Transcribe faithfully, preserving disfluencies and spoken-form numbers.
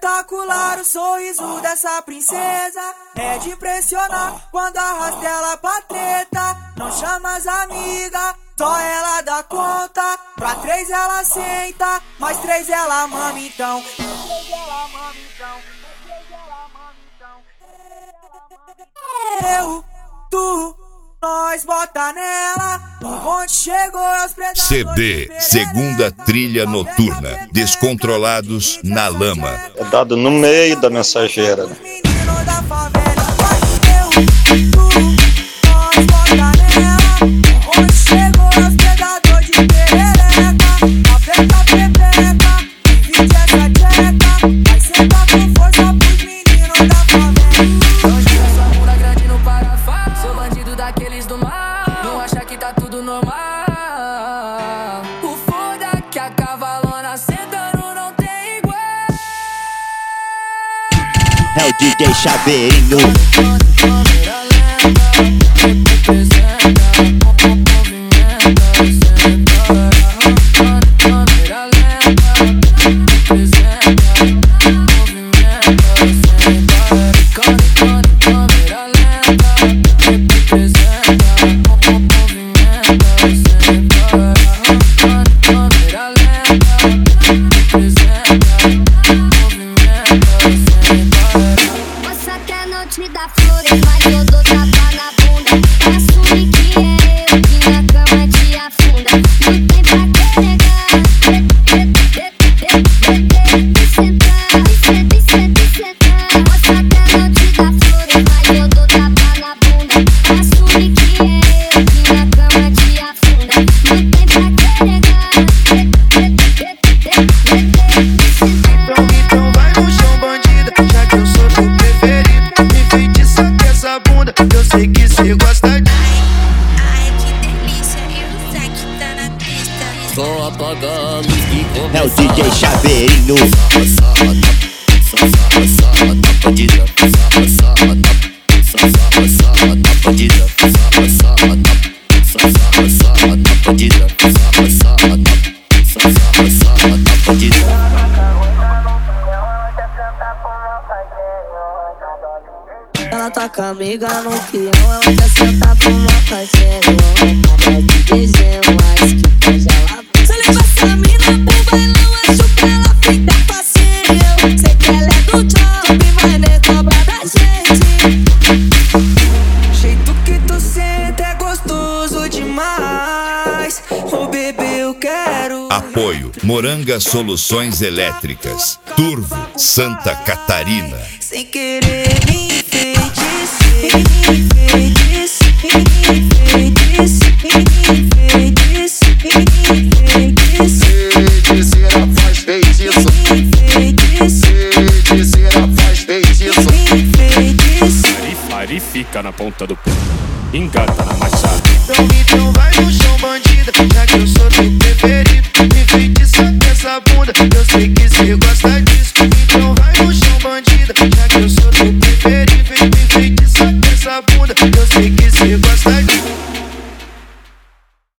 espetacular o sorriso dessa princesa. É de impressionar quando arrasta ela pra treta. Não chama as amigas, só ela dá conta. Pra três ela senta, mais três ela mama então. Eu, tu, nós bota nela. O bonde chegou aos predadores. C D, segunda trilha noturna. Descontrolados na lama. É dado no meio da mensageira, né? É o D J Chaveirinho. Te dá flores, mas eu dou tapa na bunda. Assume que é eu que na cama te afunda. Não tem pra carregar. Sentar, sentar, sentar. Mostra que não te dá flores, mas eu dou tapa na bunda. Assume que é eu que na cama te afunda. Não tem pra carregar. Então vai no chão, bandida, já que eu sou teu preferido. Eu sei que cê gosta de. Ai, que delícia, e o Zack tá na pista. Só apaga a luz que começa. É o D J Chaveirinho. Ela tá com a amiga no peão, ela quer sentar pro meu parceiro. Ela tá de dezembro, mas que coisa ela. Se eu levar essa mina pro bailão, acho que ela fica facinho. Sei que ela é do job, mas nem cobra da gente. Jeito que tu senta é gostoso demais. Ô bebê, eu quero. Apoio Moranga Soluções Elétricas, Turvo, Santa Catarina. Sem querer me enfeitice, enfeitice, enfeitice, enfeitice, enfeitice. Feiticeira faz feitiço. Feiticeira faz feitiço. Fari fica na ponta do pé, engata na machada. Então, então vai no chão, bandida, já que eu sou teu preferido. Me enfeitiça dessa bunda, eu sei que cê gosta disso.